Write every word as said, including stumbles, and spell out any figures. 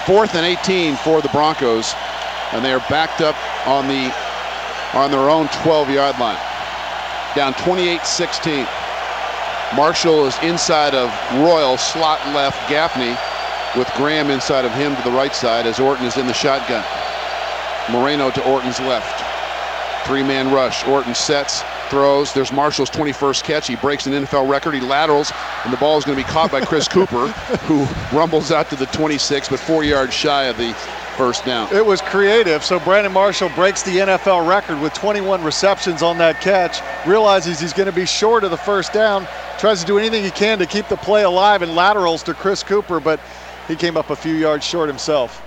fourth and eighteen for the Broncos, and they are backed up on the on their own twelve-yard line. Down twenty-eight sixteen. Marshall is inside of Royal, slot left Gaffney, with Graham inside of him to the right side as Orton is in the shotgun. Moreno to Orton's left. Three-man rush. Orton sets, throws. There's Marshall's twenty-first catch. He breaks an N F L record. He laterals, and the ball is going to be caught by Chris Cooper, who rumbles out to the twenty-six, but four yards shy of the first down. It was creative. So Brandon Marshall breaks the N F L record with twenty-one receptions on that catch, realizes he's going to be short of the first down, tries to do anything he can to keep the play alive, and laterals to Chris Cooper, but he came up a few yards short himself.